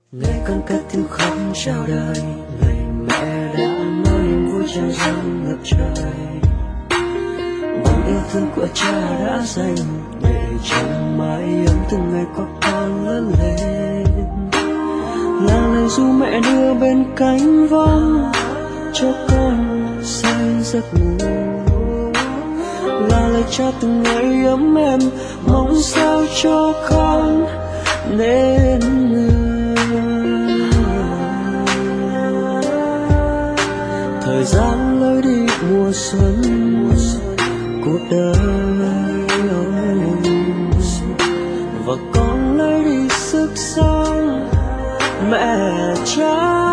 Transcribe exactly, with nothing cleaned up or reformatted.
Ngày con cất tiếng khóc chào đời, lời mẹ đã nói niềm vui tràn dâng ngập trời. Bằng yêu thương của cha đã dành để chẳng mãi ấm từng ngày có con lớn lên. Là lời ru mẹ đưa bên cánh vắng cho con say giấc ngủ. Là lời cha từng ngày ấm em mong sao cho con nên người. Thời gian lối đi mùa xuân cuộc đời, và con lấy đi sức sống mẹ cha.